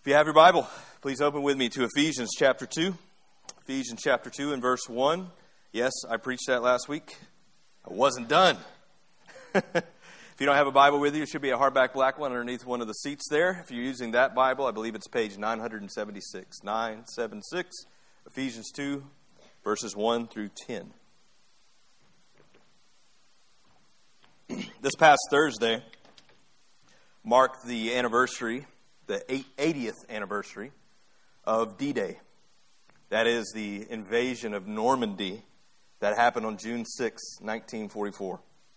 If you have your Bible, please open with me to Ephesians chapter 2. Ephesians chapter 2 and verse 1. Yes, I preached that last week. I wasn't done. If you don't have a Bible with you, it should be a hardback black one underneath one of the seats there. If you're using that Bible, I believe it's page 976. 976, Ephesians 2, verses 1 through 10. This past Thursday marked the anniversary, the 80th anniversary of D-Day. That is the invasion of Normandy that happened on June 6, 1944.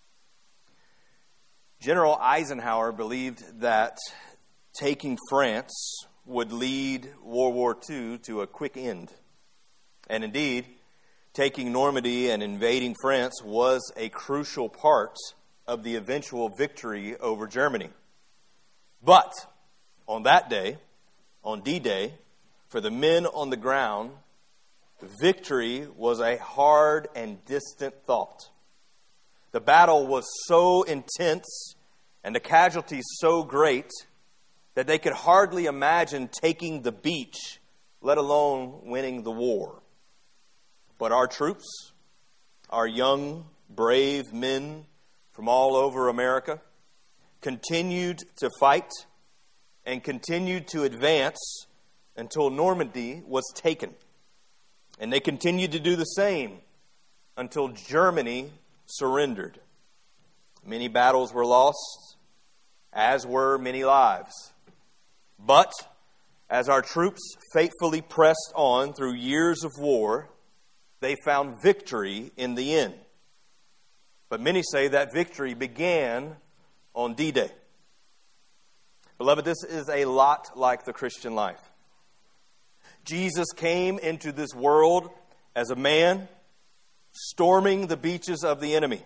General Eisenhower believed that taking France would lead World War II to a quick end. And indeed, taking Normandy and invading France was a crucial part of the eventual victory over Germany. But on that day, on D-Day, for the men on the ground, victory was a hard and distant thought. The battle was so intense and the casualties so great that they could hardly imagine taking the beach, let alone winning the war. But our troops, our young, brave men from all over America, continued to fight and continued to advance until Normandy was taken. And they continued to do the same until Germany surrendered. Many battles were lost, as were many lives. But as our troops faithfully pressed on through years of war, they found victory in the end. But many say that victory began on D-Day. Beloved, this is a lot like the Christian life. Jesus came into this world as a man, storming the beaches of the enemy.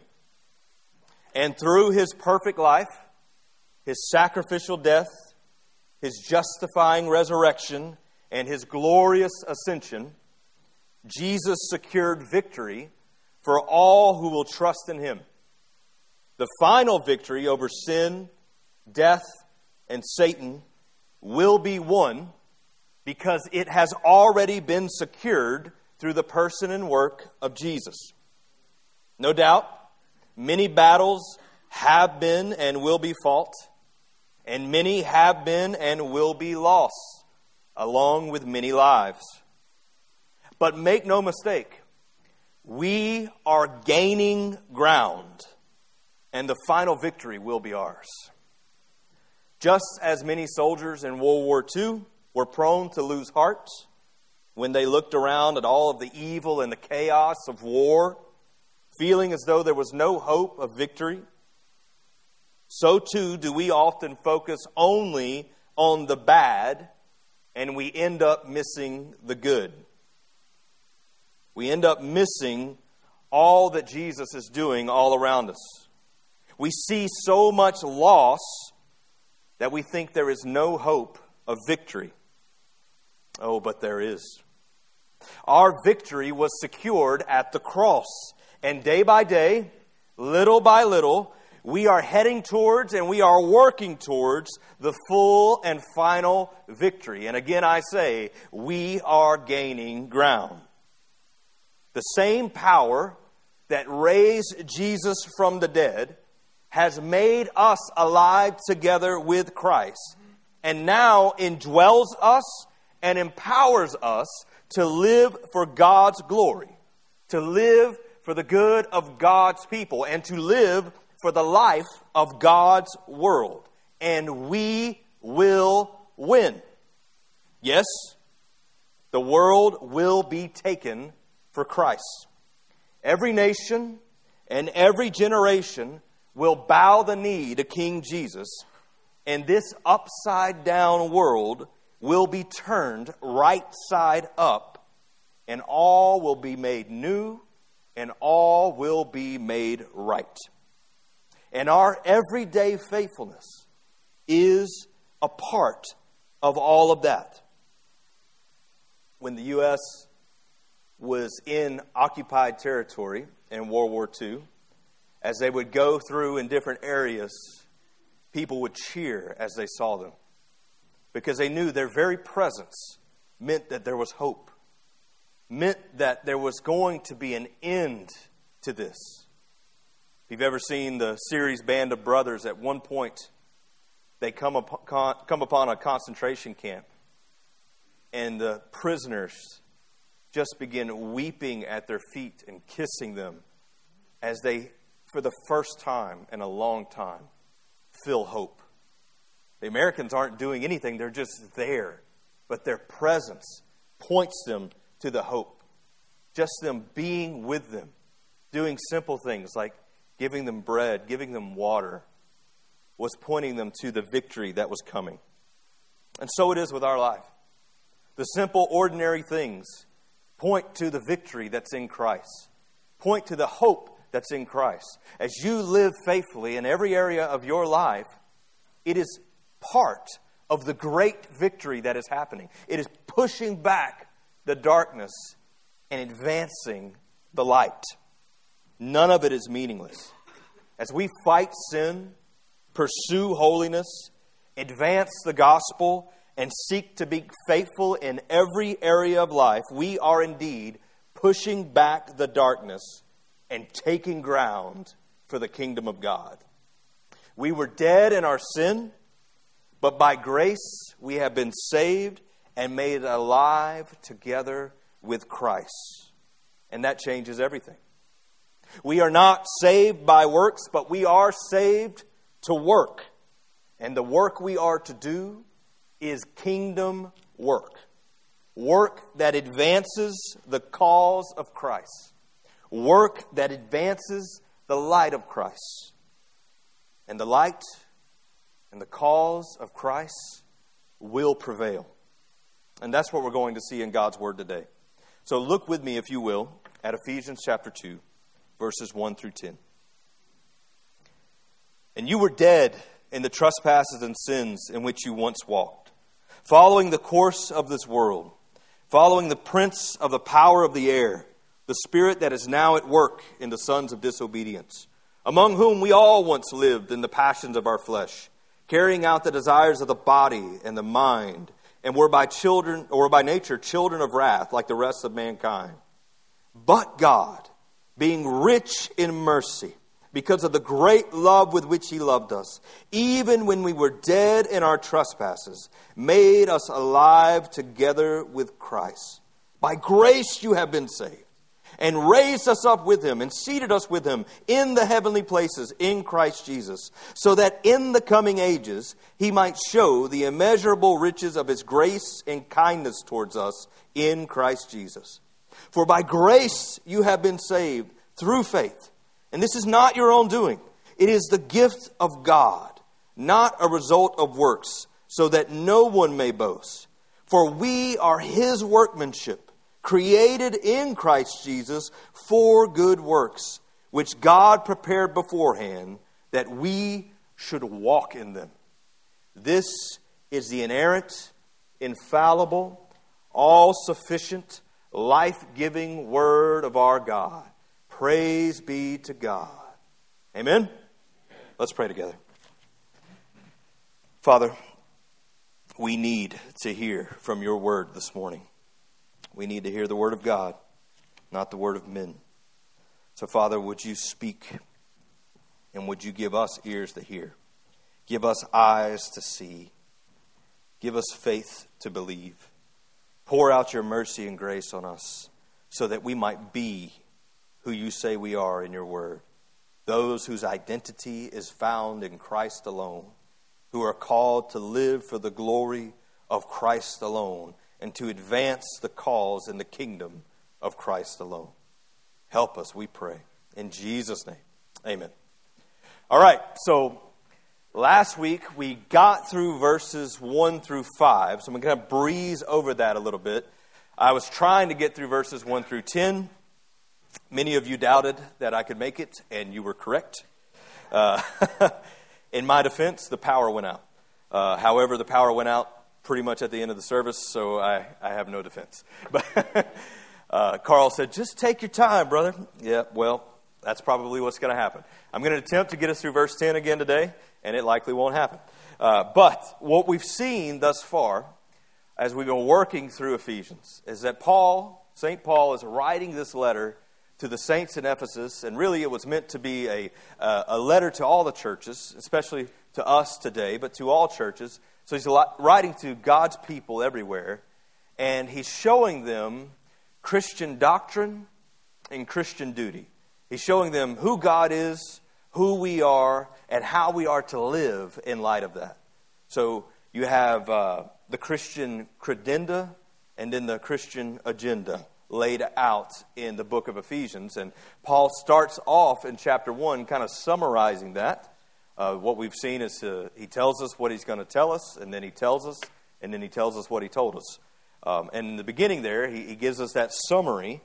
And through his perfect life, his sacrificial death, his justifying resurrection, and his glorious ascension, Jesus secured victory for all who will trust in him. The final victory over sin, death, and Satan will be won because it has already been secured through the person and work of Jesus. No doubt, many battles have been and will be fought, and many have been and will be lost, along with many lives. But make no mistake, we are gaining ground, and the final victory will be ours. Just as many soldiers in World War II were prone to lose heart when they looked around at all of the evil and the chaos of war, feeling as though there was no hope of victory, so too do we often focus only on the bad, and we end up missing the good. We end up missing all that Jesus is doing all around us. We see so much loss that we think there is no hope of victory. Oh, but there is. Our victory was secured at the cross. And day by day, little by little, we are heading towards and we are working towards the full and final victory. And again, I say, we are gaining ground. The same power that raised Jesus from the dead has made us alive together with Christ, and now indwells us and empowers us to live for God's glory, to live for the good of God's people, and to live for the life of God's world. And we will win. Yes, the world will be taken for Christ. Every nation and every generation will bow the knee to King Jesus, and this upside-down world will be turned right side up, and all will be made new, and all will be made right. And our everyday faithfulness is a part of all of that. When the U.S. was in occupied territory in World War II, as they would go through in different areas, people would cheer as they saw them. because they knew their very presence meant that there was hope, meant that there was going to be an end to this. If you've ever seen the series Band of Brothers, at one point they come upon a concentration camp, and the prisoners just begin weeping at their feet and kissing them as they, for the first time in a long time, feel hope. The Americans aren't doing anything, they're just there. But their presence points them to the hope. Just them being with them, doing simple things like giving them bread, giving them water, was pointing them to the victory that was coming. And so it is with our life. The simple, ordinary things point to the victory that's in Christ. Point to the hope that's in Christ. As you live faithfully in every area of your life, it is part of the great victory that is happening. It is pushing back the darkness and advancing the light. None of it is meaningless. As we fight sin, pursue holiness, advance the gospel, and seek to be faithful in every area of life, we are indeed pushing back the darkness and taking ground for the kingdom of God. We were dead in our sin, but by grace we have been saved and made alive together with Christ. And that changes everything. We are not saved by works, but we are saved to work. And the work we are to do is kingdom work. Work that advances the cause of Christ. Work that advances the light of Christ. And the light and the cause of Christ will prevail. And that's what we're going to see in God's Word today. So look with me, if you will, at Ephesians chapter 2, verses 1 through 10. And you were dead in the trespasses and sins in which you once walked, following the course of this world, following the prince of the power of the air, the spirit that is now at work in the sons of disobedience, among whom we all once lived in the passions of our flesh, carrying out the desires of the body and the mind, and were by nature children of wrath like the rest of mankind. But God, being rich in mercy, because of the great love with which He loved us, even when we were dead in our trespasses, made us alive together with Christ. By grace you have been saved, and raised us up with Him, and seated us with Him in the heavenly places in Christ Jesus, so that in the coming ages He might show the immeasurable riches of His grace and kindness towards us in Christ Jesus. For by grace you have been saved through faith. And this is not your own doing. It is the gift of God, not a result of works, so that no one may boast. For we are His workmanship, created in Christ Jesus for good works, which God prepared beforehand that we should walk in them. This is the inerrant, infallible, all-sufficient, life-giving Word of our God. Praise be to God. Amen? Let's pray together. Father, we need to hear from your word this morning. We need to hear the word of God, not the word of men. So, Father, would you speak, and would you give us ears to hear? Give us eyes to see. Give us faith to believe. Pour out your mercy and grace on us so that we might be who you say we are in your word. Those whose identity is found in Christ alone, who are called to live for the glory of Christ alone and to advance the cause in the kingdom of Christ alone. Help us, we pray. In Jesus' name, amen. All right, so last week we got through verses 1 through 5, so I'm going to breeze over that a little bit. I was trying to get through verses 1 through 10. Many of you doubted that I could make it, and you were correct. In my defense, the power went out. However, the power went out pretty much at the end of the service, so I have no defense. But Carl said, just take your time, brother. Yeah, well, that's probably what's going to happen. I'm going to attempt to get us through verse 10 again today, and it likely won't happen. But what we've seen thus far, as we've been working through Ephesians, is that St. Paul is writing this letter to the saints in Ephesus, and really it was meant to be a letter to all the churches, especially to us today, but to all churches. So he's writing to God's people everywhere, and he's showing them Christian doctrine and Christian duty. He's showing them who God is, who we are, and how we are to live in light of that. So you have the Christian credenda and then the Christian agenda laid out in the book of Ephesians. And Paul starts off in chapter 1 kind of summarizing that. What we've seen is he tells us what he's going to tell us, and then he tells us, and then he tells us what he told us. And in the beginning there, he gives us that summary.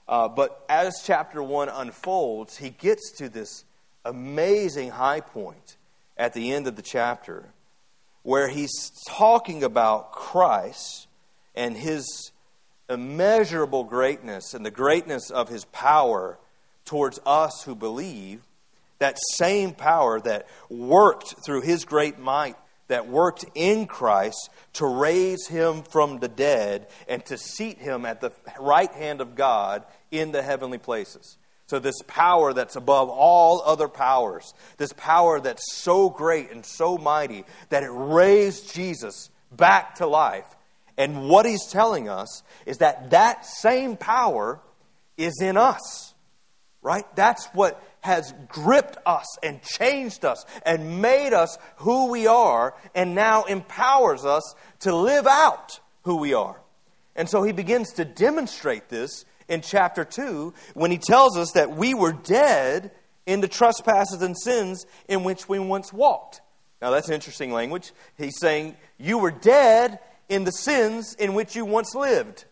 But as chapter 1 unfolds, he gets to this amazing high point at the end of the chapter where he's talking about Christ and His immeasurable greatness and the greatness of His power towards us who believe. That same power that worked through His great might, that worked in Christ to raise Him from the dead and to seat Him at the right hand of God in the heavenly places. So this power that's above all other powers, this power that's so great and so mighty that it raised Jesus back to life. And what he's telling us is that that same power is in us, right? That's what has gripped us and changed us and made us who we are, and now empowers us to live out who we are. And so he begins to demonstrate this in chapter 2 when he tells us that we were dead in the trespasses and sins in which we once walked. Now that's interesting language. He's saying you were dead in the sins in which you once lived.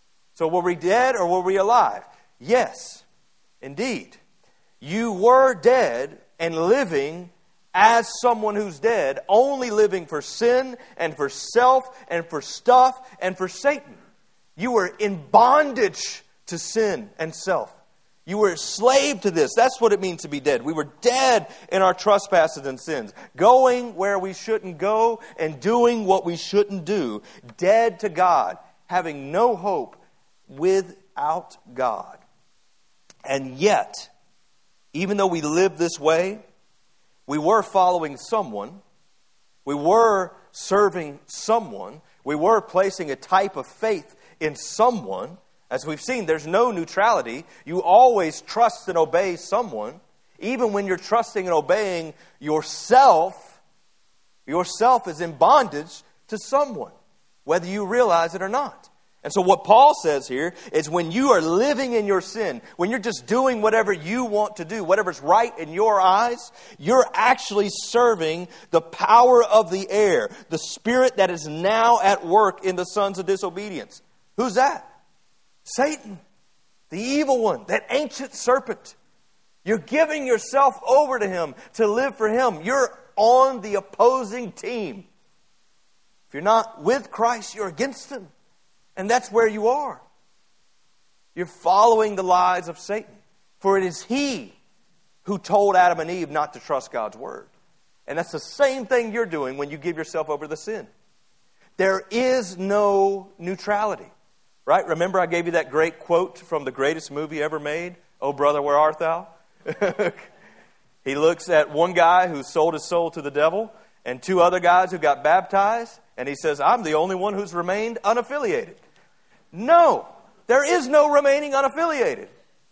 So were we dead or were we alive? Yes, indeed. You were dead and living as someone who's dead, only living for sin and for self and for stuff and for Satan. You were in bondage to sin and self. You were a slave to this. That's what it means to be dead. We were dead in our trespasses and sins, going where we shouldn't go and doing what we shouldn't do, dead to God, having no hope without God. And yet, even though we lived this way, we were following someone, we were serving someone, we were placing a type of faith in someone. As we've seen, there's no neutrality. You always trust and obey someone. Even when you're trusting and obeying yourself is in bondage to someone, whether you realize it or not. And so what Paul says here is when you are living in your sin, when you're just doing whatever you want to do, whatever's right in your eyes, you're actually serving the power of the air, the spirit that is now at work in the sons of disobedience. Who's that? Satan, the evil one, that ancient serpent. You're giving yourself over to him to live for him. You're on the opposing team. If you're not with Christ, you're against him. And that's where you are. You're following the lies of Satan. For it is he who told Adam and Eve not to trust God's word. And that's the same thing you're doing when you give yourself over to sin. There is no neutrality. Right? Remember I gave you that great quote from the greatest movie ever made? Oh, brother, where art thou? He looks at one guy who sold his soul to the devil and two other guys who got baptized. And he says, I'm the only one who's remained unaffiliated. No, there is no remaining unaffiliated.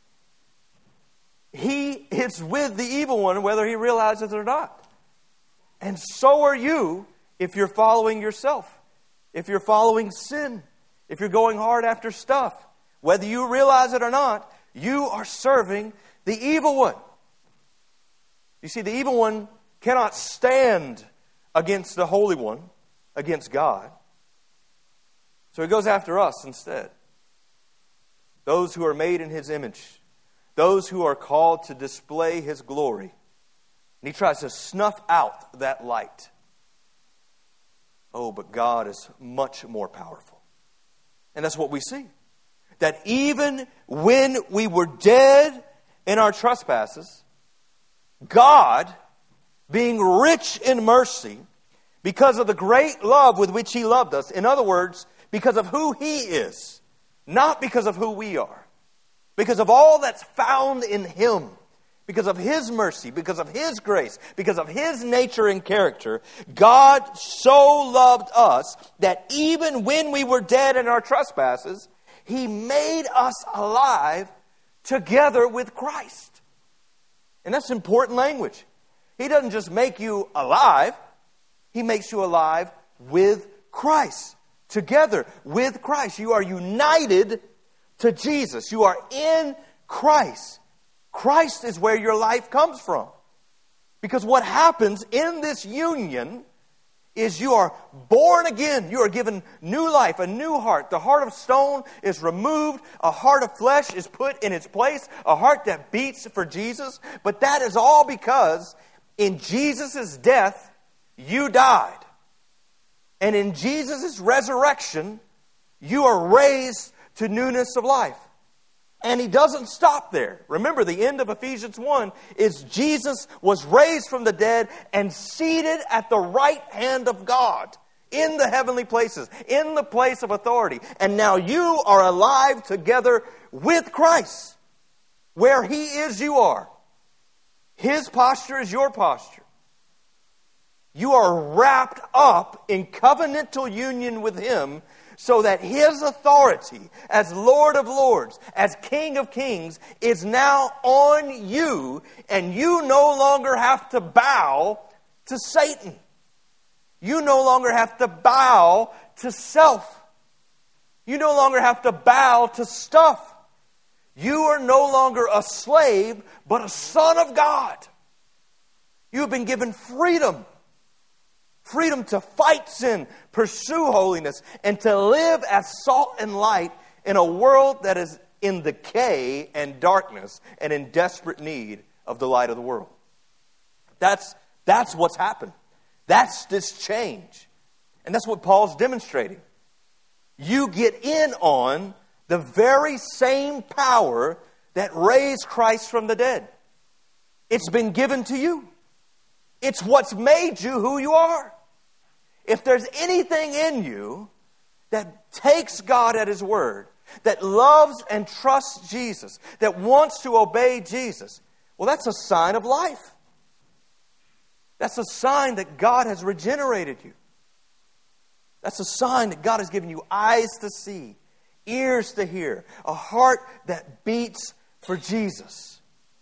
He is with the evil one whether he realizes it or not. And so are you if you're following yourself. If you're following sin. If you're going hard after stuff, whether you realize it or not, you are serving the evil one. You see, the evil one cannot stand against the Holy One, against God. So he goes after us instead. Those who are made in his image, those who are called to display his glory. And he tries to snuff out that light. Oh, but God is much more powerful. And that's what we see. That even when we were dead in our trespasses, God, being rich in mercy, Because of the great love with which He loved us. In other words, because of who He is. Not because of who we are. Because of all that's found in Him. Because of His mercy. Because of His grace. Because of His nature and character. God so loved us that even when we were dead in our trespasses, He made us alive together with Christ. And that's important language. He doesn't just make you alive. He makes you alive with Christ. Together with Christ. You are united to Jesus. You are in Christ. Christ is where your life comes from. Because what happens in this union is you are born again. You are given new life, a new heart. The heart of stone is removed. A heart of flesh is put in its place. A heart that beats for Jesus. But that is all because in Jesus' death, you died. And in Jesus' resurrection, you are raised to newness of life. And He doesn't stop there. Remember, the end of Ephesians 1 is Jesus was raised from the dead and seated at the right hand of God in the heavenly places, in the place of authority. And now you are alive together with Christ. Where He is, you are. His posture is your posture. You are wrapped up in covenantal union with Him so that His authority as Lord of Lords, as King of Kings, is now on you, and you no longer have to bow to Satan. You no longer have to bow to self. You no longer have to bow to stuff. You are no longer a slave, but a son of God. You have been given freedom. Freedom to fight sin, pursue holiness, and to live as salt and light in a world that is in decay and darkness and in desperate need of the light of the world. That's what's happened. That's this change. And that's what Paul's demonstrating. You get in on the very same power that raised Christ from the dead. It's been given to you. It's what's made you who you are. If there's anything in you that takes God at His word, that loves and trusts Jesus, that wants to obey Jesus, well, that's a sign of life. That's a sign that God has regenerated you. That's a sign that God has given you eyes to see, ears to hear, a heart that beats for Jesus.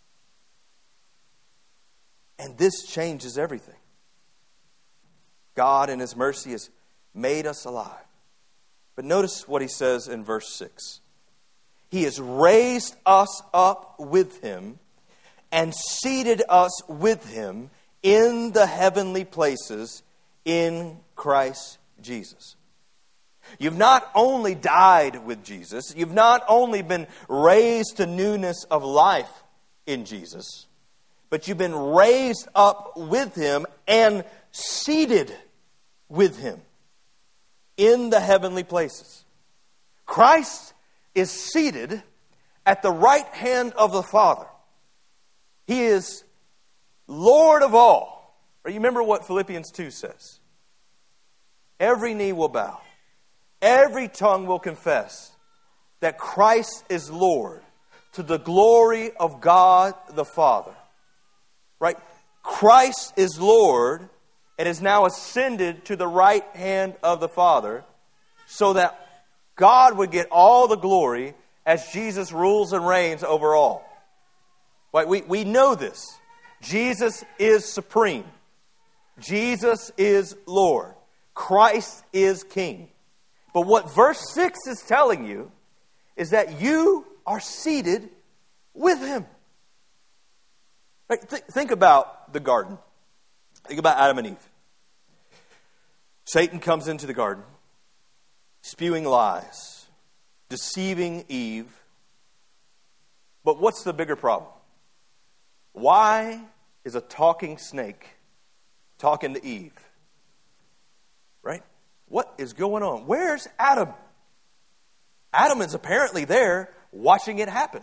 And this changes everything. God in His mercy has made us alive. But notice what He says in verse 6. He has raised us up with Him and seated us with Him in the heavenly places in Christ Jesus. You've not only died with Jesus, you've not only been raised to newness of life in Jesus, but you've been raised up with Him and seated with Him in the heavenly places. Christ is seated at the right hand of the Father. He is Lord of all. You remember what Philippians 2 says? Every knee will bow. Every tongue will confess that Christ is Lord to the glory of God the Father. Right? Christ is Lord and is now ascended to the right hand of the Father so that God would get all the glory as Jesus rules and reigns over all. Right? We know this. Jesus is supreme. Jesus is Lord. Christ is King. But what verse 6 is telling you is that you are seated with Him. Right? Think about the garden. Think about Adam and Eve. Satan comes into the garden, spewing lies, deceiving Eve. But what's the bigger problem? Why is a talking snake talking to Eve? Right? What is going on? Where's Adam? Adam is apparently there watching it happen.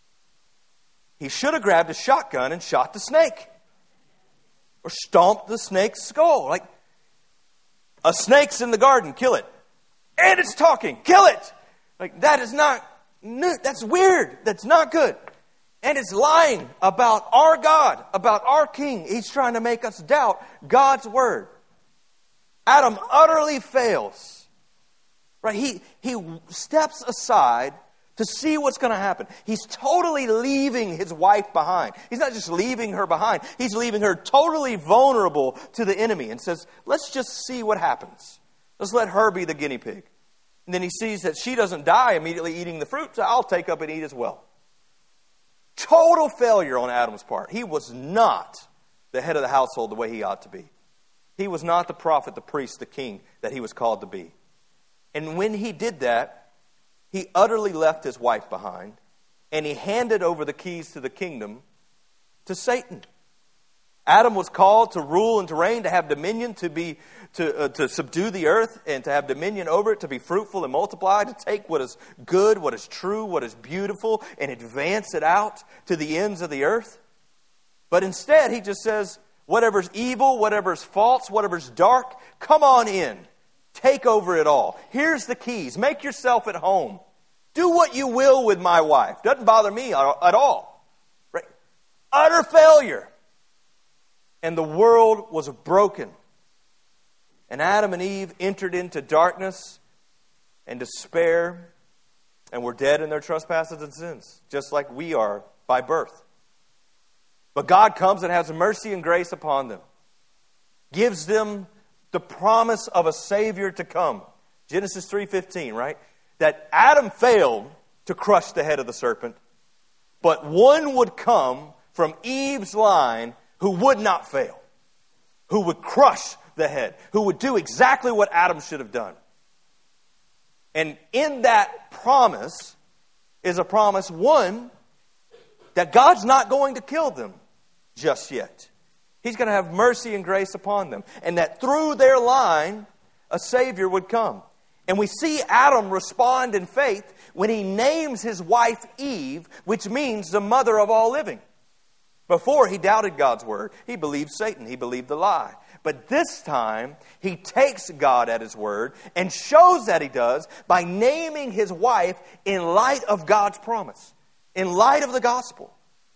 He should have grabbed a shotgun and shot the snake. Or stomped the snake's skull. Like, A snake's in the garden, kill it. And it's talking, kill it. Like, that is not, that's weird. That's not good. And it's lying about our God, about our King. He's trying to make us doubt God's word. Adam utterly fails. Right? He steps aside to see what's going to happen. He's totally leaving his wife behind. He's not just leaving her behind. He's leaving her totally vulnerable to the enemy and says, let's just see what happens. Let's let her be the guinea pig. And then he sees that she doesn't die immediately eating the fruit, so I'll take up and eat as well. Total failure on Adam's part. He was not the head of the household the way he ought to be. He was not the prophet, the priest, the king that he was called to be. And when he did that, he utterly left his wife behind, and he handed over the keys to the kingdom to Satan. Adam was called to rule and to reign, to have dominion, to subdue the earth, and to have dominion over it, to be fruitful and multiply, to take what is good, what is true, what is beautiful, and advance it out to the ends of the earth. But instead, he just says, whatever's evil, whatever's false, whatever's dark, come on in. Take over it all. Here's the keys. Make yourself at home. Do what you will with my wife. Doesn't bother me at all. Right? Utter failure. And the world was broken. And Adam and Eve entered into darkness and despair and were dead in their trespasses and sins, just like we are by birth. But God comes and has mercy and grace upon them. Gives them the promise of a Savior to come. Genesis 3:15, right? That Adam failed to crush the head of the serpent, but one would come from Eve's line who would not fail, who would crush the head, who would do exactly what Adam should have done. And in that promise is a promise, one, that God's not going to kill them just yet. He's going to have mercy and grace upon them. And that through their line, a Savior would come. And we see Adam respond in faith when he names his wife Eve, which means the mother of all living. Before, he doubted God's word. He believed Satan. He believed the lie. But this time, he takes God at his word and shows that he does by naming his wife in light of God's promise, in light of the gospel.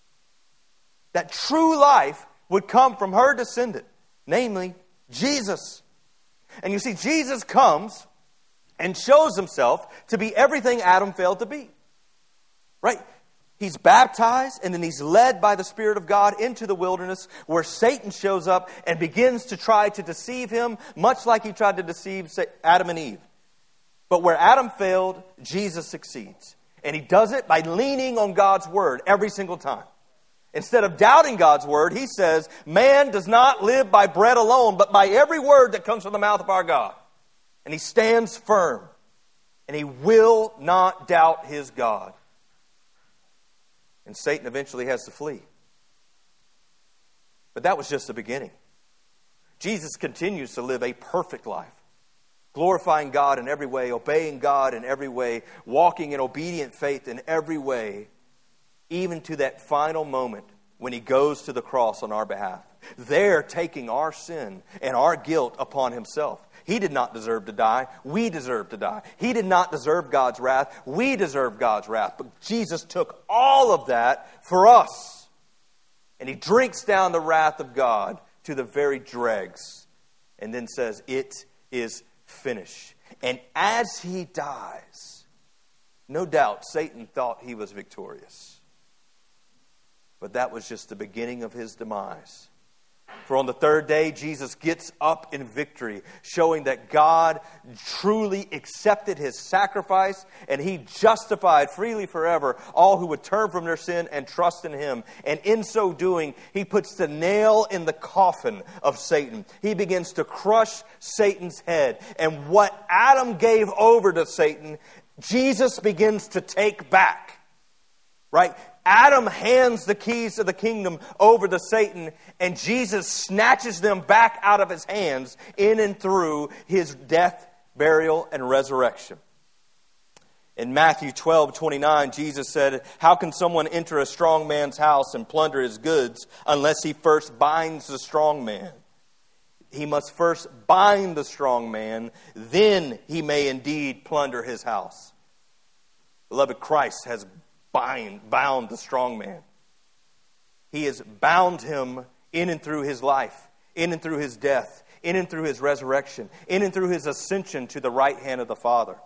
That true life would come from her descendant, namely Jesus. And you see, Jesus comes and shows himself to be everything Adam failed to be. Right? He's baptized, and then he's led by the Spirit of God into the wilderness where Satan shows up and begins to try to deceive him, much like he tried to deceive Adam and Eve. But where Adam failed, Jesus succeeds. And he does it by leaning on God's word every single time. Instead of doubting God's word, he says, man does not live by bread alone, but by every word that comes from the mouth of our God. And he stands firm. And he will not doubt his God. And Satan eventually has to flee. But that was just the beginning. Jesus continues to live a perfect life, glorifying God in every way, obeying God in every way, walking in obedient faith in every way, even to that final moment when he goes to the cross on our behalf. There taking our sin and our guilt upon himself. He did not deserve to die. We deserve to die. He did not deserve God's wrath. We deserve God's wrath. But Jesus took all of that for us. And he drinks down the wrath of God to the very dregs. And then says, it is finished. And as he dies, no doubt Satan thought he was victorious. But that was just the beginning of his demise. For on the third day, Jesus gets up in victory, showing that God truly accepted his sacrifice and he justified freely forever all who would turn from their sin and trust in him. And in so doing, he puts the nail in the coffin of Satan. He begins to crush Satan's head. And what Adam gave over to Satan, Jesus begins to take back. Right? Adam hands the keys of the kingdom over to Satan, and Jesus snatches them back out of his hands in and through his death, burial, and resurrection. In Matthew 12:29, Jesus said, how can someone enter a strong man's house and plunder his goods unless he first binds the strong man? he must first bind the strong man, then he may indeed plunder his house. Beloved, Christ has bound the strong man. He has bound him in and through his life, in and through his death, in and through his resurrection, in and through his ascension to the right hand of the Father.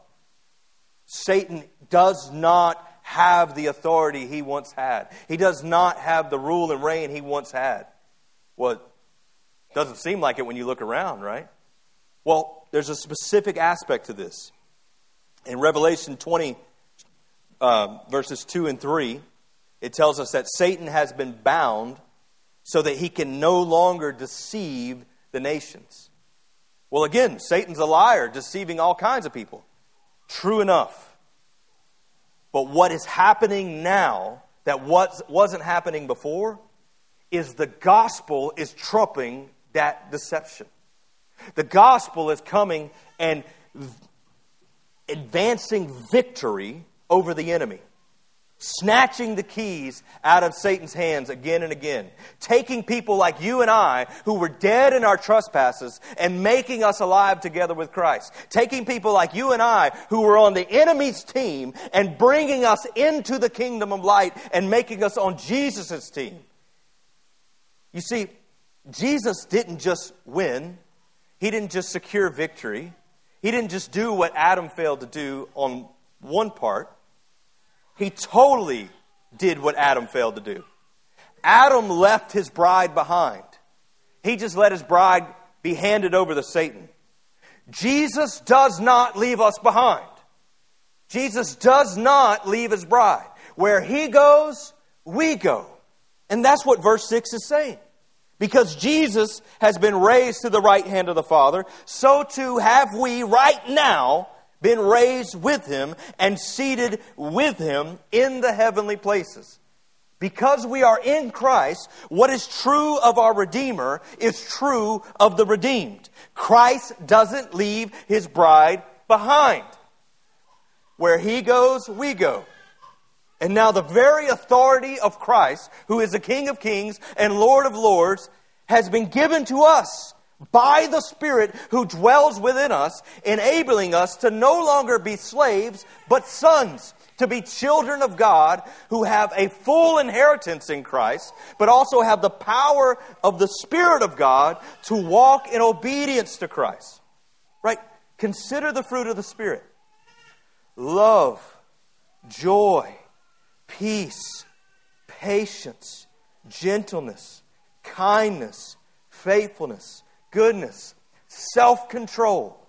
Satan does not have the authority he once had. He does not have the rule and reign he once had. Well, it doesn't seem like it when you look around, right? Well, there's a specific aspect to this. In Revelation 20, verses 2 and 3, it tells us that Satan has been bound so that he can no longer deceive the nations. Well, again, Satan's a liar, deceiving all kinds of people. True enough. But what is happening now that wasn't happening before is the gospel is trumping that deception. The gospel is coming and advancing victory over the enemy. Snatching the keys out of Satan's hands again and again. Taking people like you and I who were dead in our trespasses and making us alive together with Christ. Taking people like you and I who were on the enemy's team and bringing us into the kingdom of light and making us on Jesus' team. You see, Jesus didn't just win. He didn't just secure victory. He didn't just do what Adam failed to do on one part. He totally did what Adam failed to do. Adam left his bride behind. He just let his bride be handed over to Satan. Jesus does not leave us behind. Jesus does not leave his bride. Where he goes, we go. And that's what verse 6 is saying. Because Jesus has been raised to the right hand of the Father, so too have we right now been raised with him and seated with him in the heavenly places. Because we are in Christ, what is true of our Redeemer is true of the redeemed. Christ doesn't leave his bride behind. Where he goes, we go. And now the very authority of Christ, who is the King of Kings and Lord of Lords, has been given to us by the Spirit who dwells within us, enabling us to no longer be slaves, but sons, to be children of God who have a full inheritance in Christ, but also have the power of the Spirit of God to walk in obedience to Christ. Right? Consider the fruit of the Spirit. Love, joy, peace, patience, gentleness, kindness, faithfulness, goodness, self-control.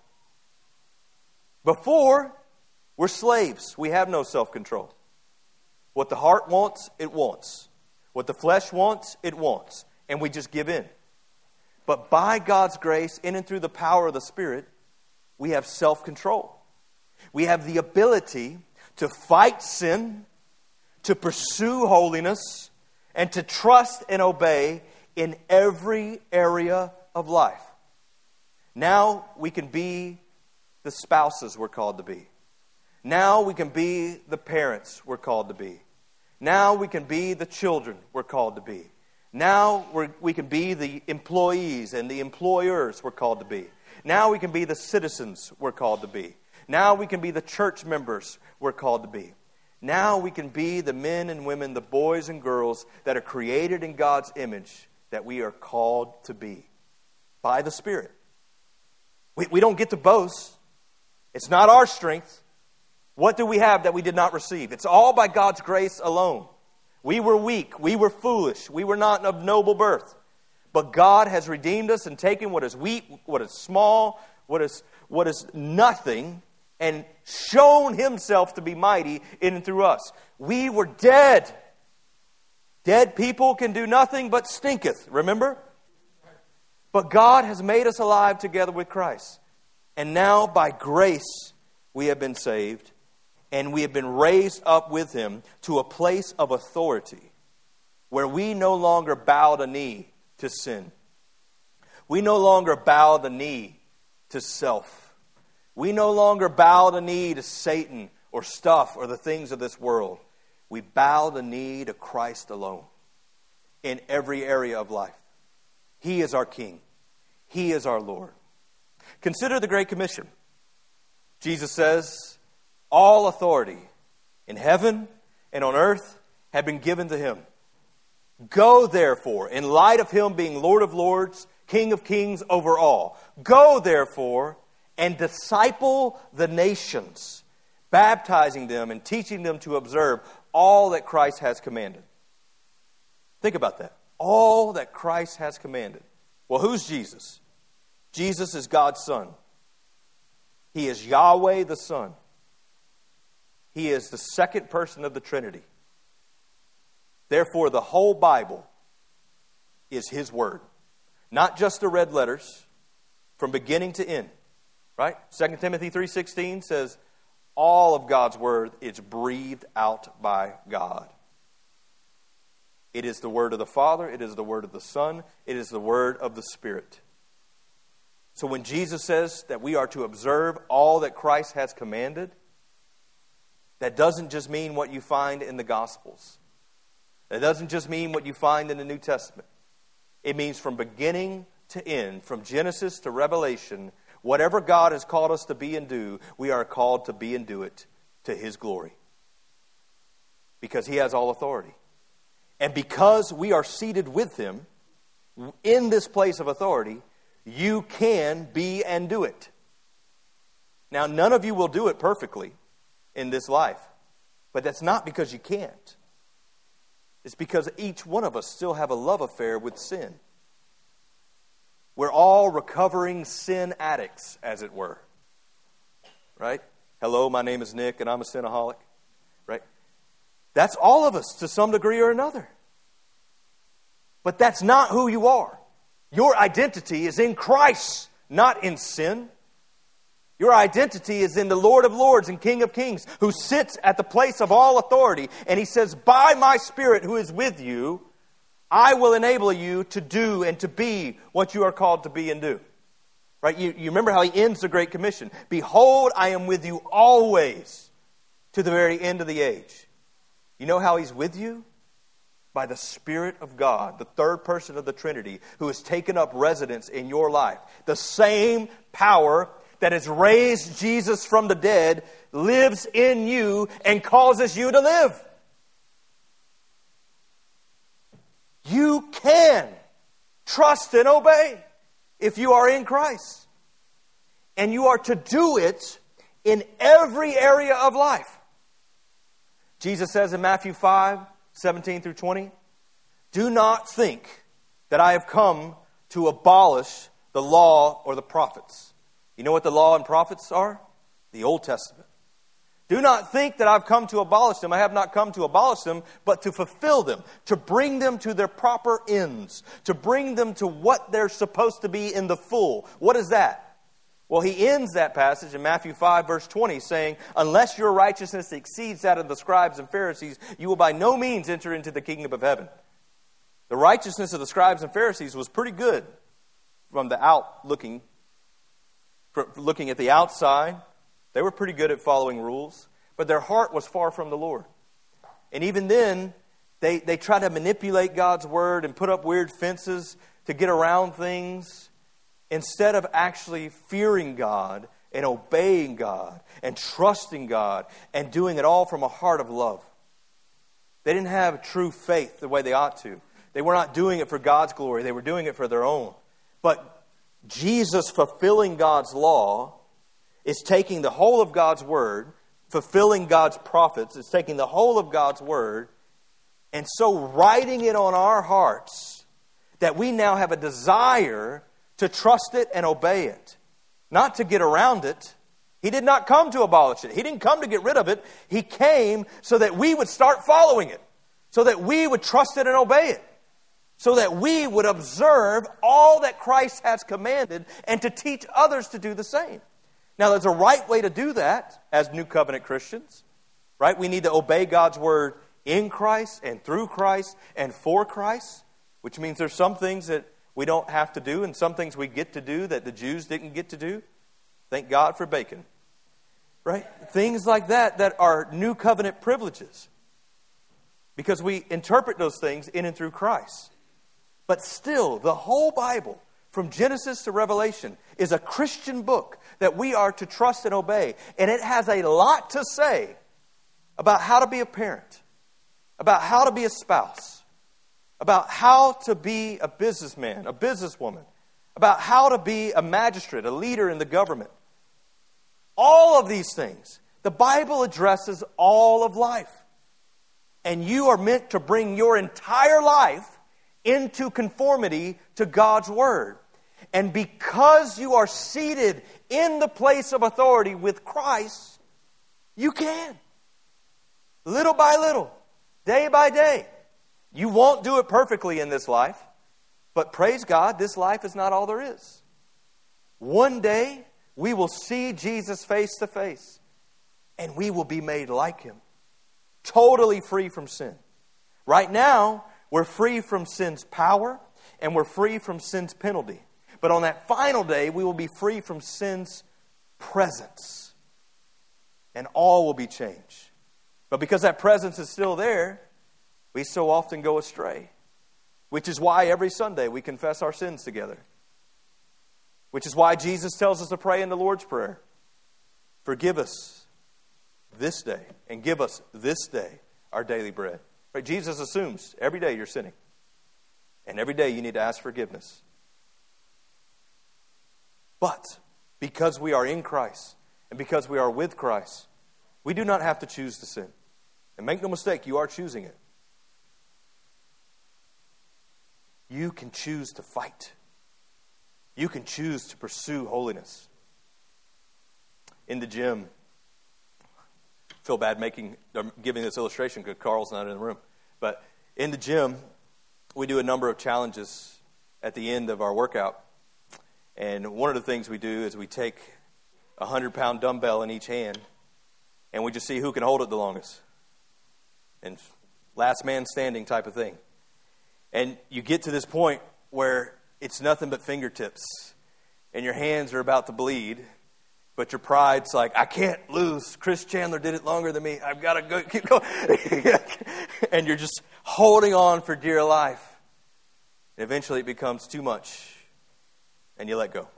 Before, we're slaves. We have no self-control. What the heart wants, it wants. What the flesh wants, it wants. And we just give in. But by God's grace, in and through the power of the Spirit, we have self-control. We have the ability to fight sin, to pursue holiness, and to trust and obey in every area of life. Now we can be the spouses we're called to be. Now we can be the parents we're called to be. Now we can be the children we're called to be. Now we can be the employees and the employers we're called to be. Now we can be the citizens we're called to be. Now we can be the church members we're called to be. Now we can be the men and women, the boys and girls that are created in God's image that we are called to be by the Spirit. We don't get to boast. It's not our strength. What do we have that we did not receive? It's all by God's grace alone. We were weak. We were foolish. We were not of noble birth. But God has redeemed us and taken what is weak, what is small, what is nothing, and shown himself to be mighty in and through us. We were dead. Dead people can do nothing but stinketh, remember? But God has made us alive together with Christ. And now by grace we have been saved, and we have been raised up with him to a place of authority where we no longer bow the knee to sin. We no longer bow the knee to self. We no longer bow the knee to Satan or stuff or the things of this world. We bow the knee to Christ alone in every area of life. He is our King. He is our Lord. Consider the Great Commission. Jesus says, all authority in heaven and on earth have been given to Him. Go, therefore, in light of Him being Lord of lords, King of kings over all. Go, therefore, and disciple the nations, baptizing them and teaching them to observe all that Christ has commanded. Think about that. All that Christ has commanded. Well, who's Jesus? Jesus is God's Son. He is Yahweh the Son. He is the second person of the Trinity. Therefore, the whole Bible is His Word. Not just the red letters, from beginning to end. Right? 2 Timothy 3:16 says, all of God's Word is breathed out by God. It is the Word of the Father. It is the Word of the Son. It is the Word of the Spirit. So when Jesus says that we are to observe all that Christ has commanded, that doesn't just mean what you find in the Gospels. That doesn't just mean what you find in the New Testament. It means from beginning to end, from Genesis to Revelation, whatever God has called us to be and do, we are called to be and do it to His glory. Because He has all authority. And because we are seated with Him in this place of authority, you can be and do it. Now, none of you will do it perfectly in this life. But that's not because you can't. It's because each one of us still have a love affair with sin. We're all recovering sin addicts, as it were. Right? Hello, my name is Nick, and I'm a sinaholic. Right? That's all of us to some degree or another. But that's not who you are. Your identity is in Christ, not in sin. Your identity is in the Lord of lords and King of kings, who sits at the place of all authority. And He says, by my Spirit who is with you, I will enable you to do and to be what you are called to be and do. Right? You remember how He ends the Great Commission. Behold, I am with you always to the very end of the age. You know how He's with you? By the Spirit of God, the third person of the Trinity, who has taken up residence in your life. The same power that has raised Jesus from the dead lives in you and causes you to live. You can trust and obey if you are in Christ. And you are to do it in every area of life. Jesus says in Matthew 5:17 through 20, do not think that I have come to abolish the law or the prophets. You know what the law and prophets are? The Old Testament. Do not think that I've come to abolish them. I have not come to abolish them, but to fulfill them, to bring them to their proper ends, to bring them to what they're supposed to be in the full. What is that? Well, He ends that passage in Matthew 5, verse 20, saying, unless your righteousness exceeds that of the scribes and Pharisees, you will by no means enter into the kingdom of heaven. The righteousness of the scribes and Pharisees was pretty good from the looking at the outside. They were pretty good at following rules, but their heart was far from the Lord. And even then, they tried to manipulate God's word and put up weird fences to get around things instead of actually fearing God and obeying God and trusting God and doing it all from a heart of love. They didn't have true faith the way they ought to. They were not doing it for God's glory. They were doing it for their own. But Jesus fulfilling God's law is taking the whole of God's word, fulfilling God's prophets. It's taking the whole of God's word and so writing it on our hearts that we now have a desire to trust it and obey it. Not to get around it. He did not come to abolish it. He didn't come to get rid of it. He came so that we would start following it. So that we would trust it and obey it. So that we would observe all that Christ has commanded and to teach others to do the same. Now, there's a right way to do that as New Covenant Christians. Right? We need to obey God's word in Christ and through Christ and for Christ. Which means there's some things that we don't have to do and some things we get to do that the Jews didn't get to do. Thank God for bacon. Right? Things like that are New Covenant privileges. Because we interpret those things in and through Christ. But still, the whole Bible, from Genesis to Revelation, is a Christian book that we are to trust and obey. And it has a lot to say about how to be a parent, about how to be a spouse, about how to be a businessman, a businesswoman, about how to be a magistrate, a leader in the government. All of these things, the Bible addresses all of life. And you are meant to bring your entire life into conformity to God's Word. And because you are seated in the place of authority with Christ, you can. Little by little, day by day. You won't do it perfectly in this life, but praise God, this life is not all there is. One day, we will see Jesus face to face, and we will be made like Him, totally free from sin. Right now, we're free from sin's power, and we're free from sin's penalty. But on that final day, we will be free from sin's presence, and all will be changed. But because that presence is still there, we so often go astray. Which is why every Sunday we confess our sins together. Which is why Jesus tells us to pray in the Lord's Prayer. Forgive us this day and give us this day our daily bread. Right? Jesus assumes every day you're sinning. And every day you need to ask forgiveness. But because we are in Christ and because we are with Christ, we do not have to choose to sin. And make no mistake, you are choosing it. You can choose to fight. You can choose to pursue holiness. In the gym, I feel bad giving this illustration because Carl's not in the room. But in the gym, we do a number of challenges at the end of our workout. And one of the things we do is we take a 100-pound dumbbell in each hand, and we just see who can hold it the longest. And last man standing type of thing. And you get to this point where it's nothing but fingertips, and your hands are about to bleed, but your pride's like, I can't lose. Chris Chandler did it longer than me. I've got to go, keep going. And you're just holding on for dear life. And eventually it becomes too much, and you let go.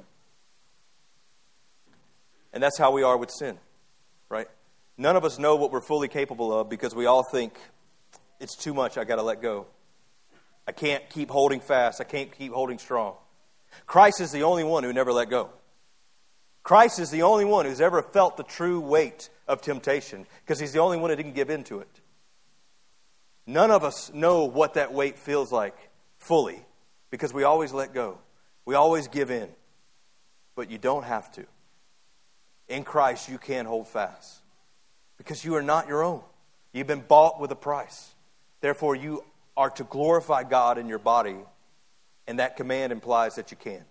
And that's how we are with sin, right? None of us know what we're fully capable of because we all think it's too much, I got to let go. I can't keep holding fast. I can't keep holding strong. Christ is the only one who never let go. Christ is the only one who's ever felt the true weight of temptation because He's the only one who didn't give in to it. None of us know what that weight feels like fully because we always let go. We always give in. But you don't have to. In Christ, you can hold fast because you are not your own. You've been bought with a price. Therefore, you are to glorify God in your body, and that command implies that you can.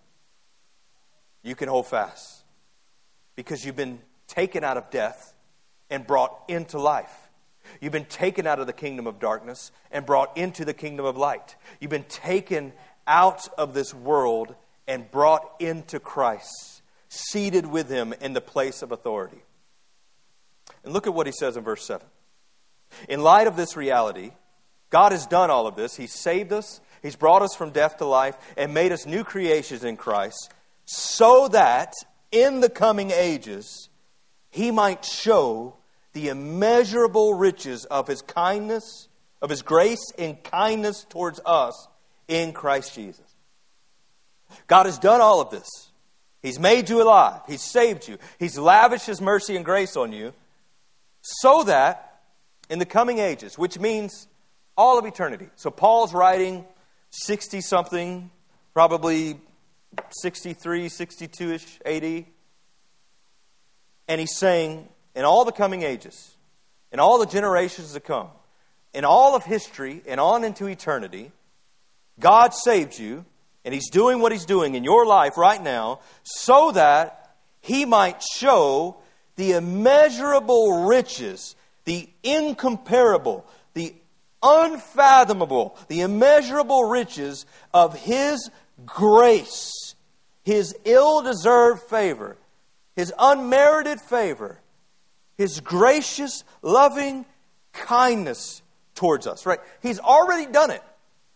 You can hold fast because you've been taken out of death and brought into life. You've been taken out of the kingdom of darkness and brought into the kingdom of light. You've been taken out of this world and brought into Christ, seated with Him in the place of authority. And look at what he says in verse 7. In light of this reality, God has done all of this. He's saved us. He's brought us from death to life and made us new creations in Christ so that in the coming ages He might show the immeasurable riches of His kindness, of His grace and kindness towards us in Christ Jesus. God has done all of this. He's made you alive. He's saved you. He's lavished His mercy and grace on you so that in the coming ages, which means all of eternity. So Paul's writing 60-something, probably 63, 62-ish AD. And he's saying, in all the coming ages, in all the generations to come, in all of history and on into eternity, God saved you, and He's doing what He's doing in your life right now so that He might show the immeasurable riches, the incomparable, the unfathomable, the immeasurable riches of His grace, His ill-deserved favor, His unmerited favor, His gracious, loving kindness towards us. Right? He's already done it.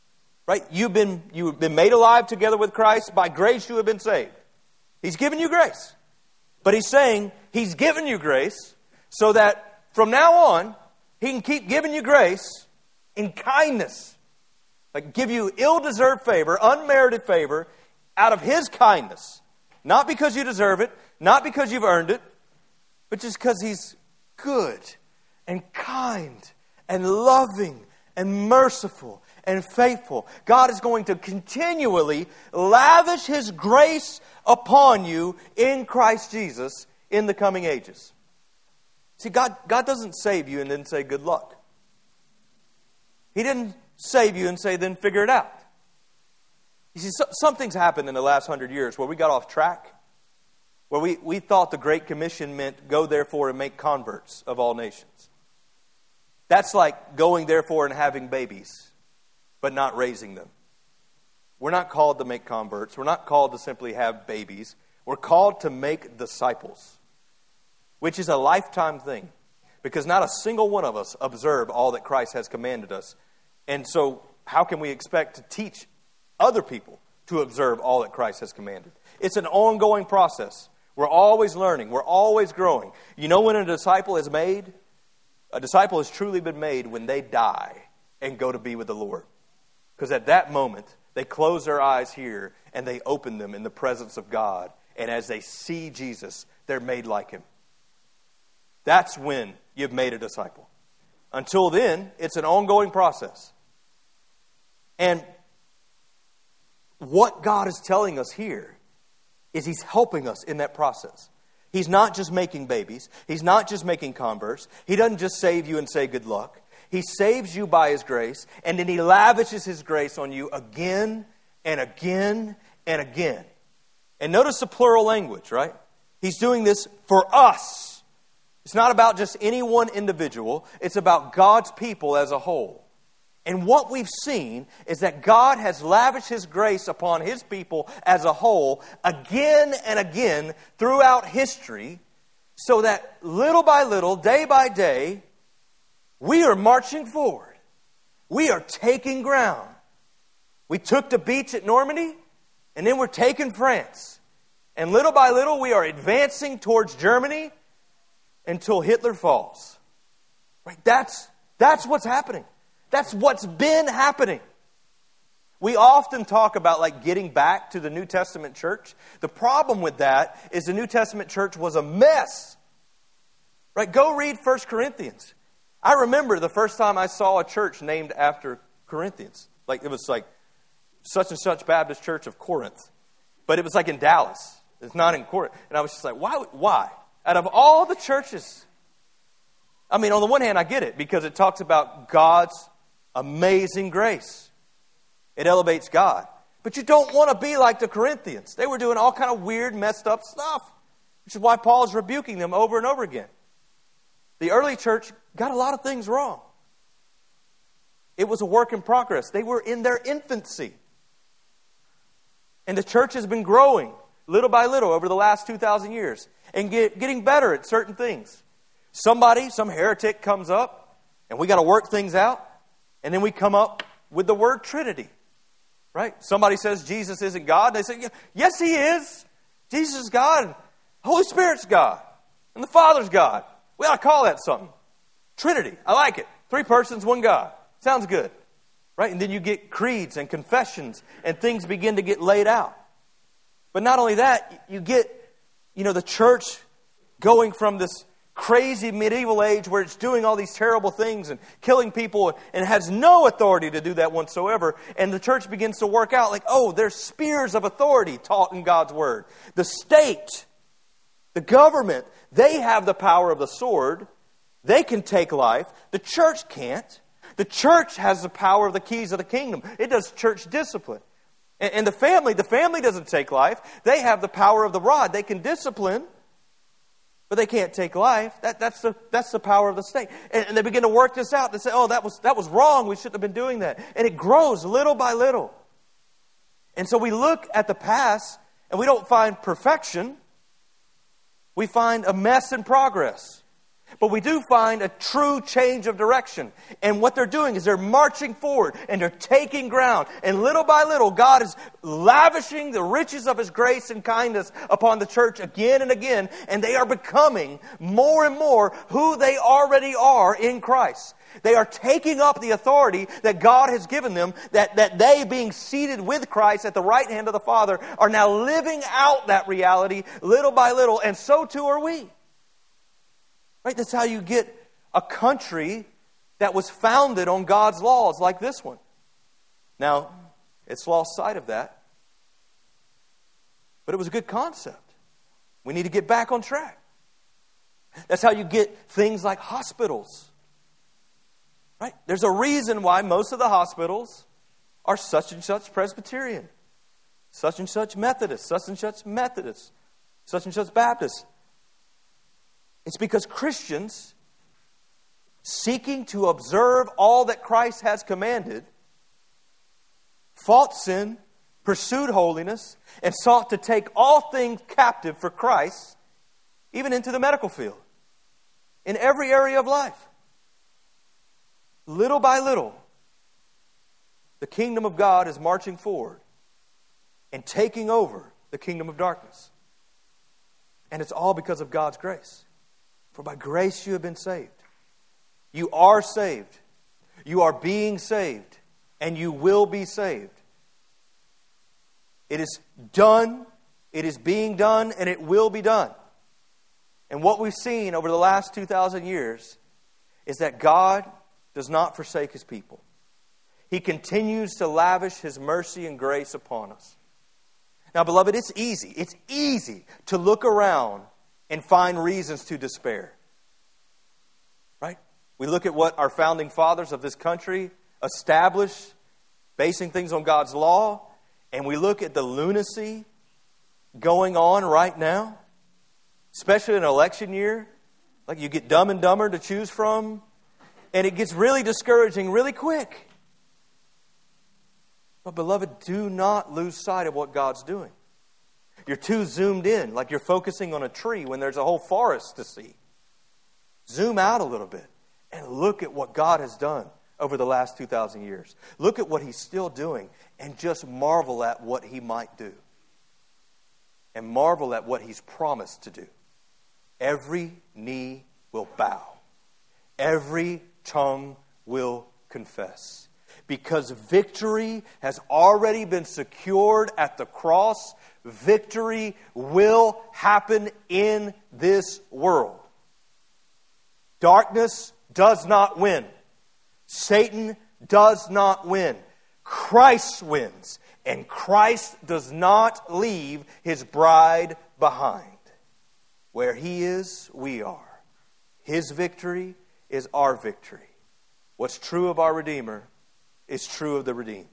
Right? You've been made alive together with Christ. By grace you have been saved. He's given you grace. But He's saying He's given you grace so that from now on, He can keep giving you grace in kindness. Like give you ill-deserved favor, unmerited favor, out of His kindness. Not because you deserve it, not because you've earned it, but just because He's good and kind and loving and merciful and faithful. God is going to continually lavish His grace upon you in Christ Jesus in the coming ages. See, God doesn't save you and then say good luck. He didn't save you and say then figure it out. You see, something's happened in the last 100 years where we got off track, where we thought the Great Commission meant go therefore and make converts of all nations. That's like going therefore and having babies, but not raising them. We're not called to make converts. We're not called to simply have babies. We're called to make disciples, which is a lifetime thing, because not a single one of us observe all that Christ has commanded us. And so how can we expect to teach other people to observe all that Christ has commanded? It's an ongoing process. We're always learning. We're always growing. You know when a disciple is made? A disciple has truly been made when they die and go to be with the Lord. Because at that moment, they close their eyes here and they open them in the presence of God. And as they see Jesus, they're made like Him. That's when you've made a disciple. Until then, it's an ongoing process. And what God is telling us here is He's helping us in that process. He's not just making babies. He's not just making converts. He doesn't just save you and say good luck. He saves you by His grace, and then He lavishes His grace on you again and again and again. And notice the plural language, right? He's doing this for us. It's not about just any one individual. It's about God's people as a whole. And what we've seen is that God has lavished His grace upon His people as a whole again and again throughout history, so that little by little, day by day, we are marching forward. We are taking ground. We took the beach at Normandy, and then we're taking France. And little by little, we are advancing towards Germany until Hitler falls. Right? That's what's happening. That's what's been happening. We often talk about like getting back to the New Testament church. The problem with that is the New Testament church was a mess. Right? Go read 1 Corinthians. I remember the first time I saw a church named after Corinthians. Like it was like such and such Baptist Church of Corinth. But it was like in Dallas. It's not in Corinth. And I was just like, why? Out of all the churches. I mean, on the one hand, I get it because it talks about God's amazing grace. It elevates God. But you don't want to be like the Corinthians. They were doing all kind of weird, messed up stuff. Which is why Paul is rebuking them over and over again. The early church got a lot of things wrong. It was a work in progress. They were in their infancy. And the church has been growing little by little over the last 2,000 years and getting better at certain things. Some heretic comes up and we got to work things out. And then we come up with the word Trinity, right? Somebody says Jesus isn't God. They say, yes, He is. Jesus is God. Holy Spirit's God. And the Father's God. We ought to call that something. Trinity. I like it. 3 persons, 1 God. Sounds good, right? And then you get creeds and confessions and things begin to get laid out. But not only that, you get, the church going from this crazy medieval age where it's doing all these terrible things and killing people and has no authority to do that whatsoever. And the church begins to work out like, there's spheres of authority taught in God's Word. The state, the government, they have the power of the sword. They can take life. The church can't. The church has the power of the keys of the kingdom. It does church discipline. And the family doesn't take life. They have the power of the rod. They can discipline. But they can't take life. That's the power of the state. And they begin to work this out. They say, that was wrong. We shouldn't have been doing that. And it grows little by little. And so we look at the past and we don't find perfection. We find a mess in progress. But we do find a true change of direction. And what they're doing is they're marching forward and they're taking ground. And little by little, God is lavishing the riches of His grace and kindness upon the church again and again. And they are becoming more and more who they already are in Christ. They are taking up the authority that God has given them, that they, being seated with Christ at the right hand of the Father, are now living out that reality little by little, and so too are we. Right? That's how you get a country that was founded on God's laws like this one. Now, it's lost sight of that, but it was a good concept. We need to get back on track. That's how you get things like hospitals. Right? There's a reason why most of the hospitals are such and such Presbyterian, such and such Methodist, such and such Methodist, such and such Baptist. It's because Christians, seeking to observe all that Christ has commanded, fought sin, pursued holiness, and sought to take all things captive for Christ, even into the medical field, in every area of life. Little by little, the kingdom of God is marching forward and taking over the kingdom of darkness. And it's all because of God's grace. For by grace you have been saved. You are saved. You are being saved. And you will be saved. It is done. It is being done. And it will be done. And what we've seen over the last 2,000 years is that God does not forsake His people. He continues to lavish His mercy and grace upon us. Now, beloved, it's easy. It's easy to look around and find reasons to despair. Right? We look at what our founding fathers of this country established, basing things on God's law, and we look at the lunacy going on right now, especially in an election year. Like you get Dumb and Dumber to choose from, and it gets really discouraging really quick. But beloved, do not lose sight of what God's doing. You're too zoomed in, like you're focusing on a tree when there's a whole forest to see. Zoom out a little bit and look at what God has done over the last 2,000 years. Look at what He's still doing and just marvel at what He might do. And marvel at what He's promised to do. Every knee will bow. Every tongue will confess. Because victory has already been secured at the cross. Victory will happen in this world. Darkness does not win. Satan does not win. Christ wins. And Christ does not leave His bride behind. Where He is, we are. His victory is our victory. What's true of our Redeemer is true of the redeemed.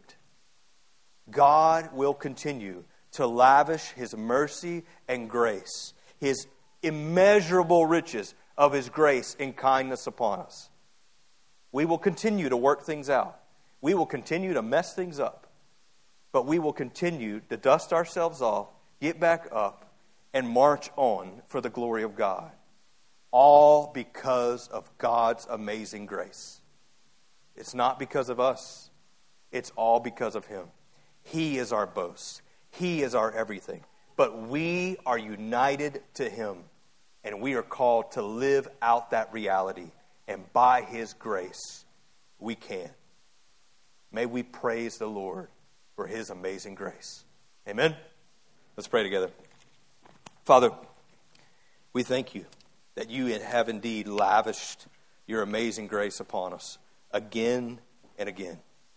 God will continue to lavish His mercy and grace, His immeasurable riches of His grace and kindness upon us. We will continue to work things out. We will continue to mess things up. But we will continue to dust ourselves off, get back up, and march on for the glory of God. All because of God's amazing grace. It's not because of us. It's all because of Him. He is our boast. He is our everything. But we are united to Him. And we are called to live out that reality. And by His grace, we can. May we praise the Lord for His amazing grace. Amen? Let's pray together. Father, we thank You that You have indeed lavished Your amazing grace upon us again and again.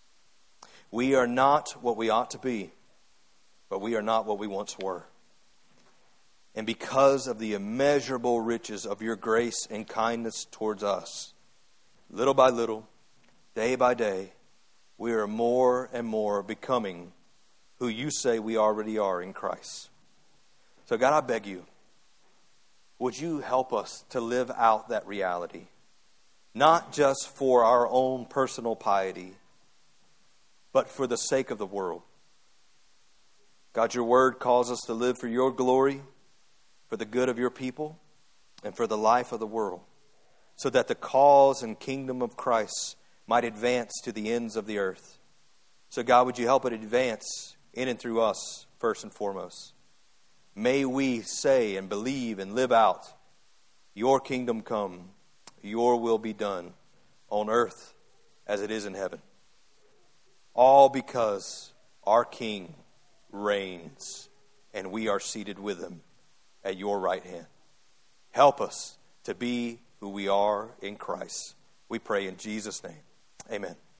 We are not what we ought to be, but we are not what we once were. And because of the immeasurable riches of Your grace and kindness towards us, little by little, day by day, we are more and more becoming who You say we already are in Christ. So God, I beg You, would You help us to live out that reality? Not just for our own personal piety, but for the sake of the world. God, Your word calls us to live for Your glory, for the good of Your people, and for the life of the world. so that the cause and kingdom of Christ might advance to the ends of the earth. So God, would you help it advance in and through us first and foremost? May we say and believe and live out, your kingdom come, your will be done on earth as it is in heaven. All because our King reigns and we are seated with him at your right hand. Help us to be who we are in Christ. We pray in Jesus' name. Amen.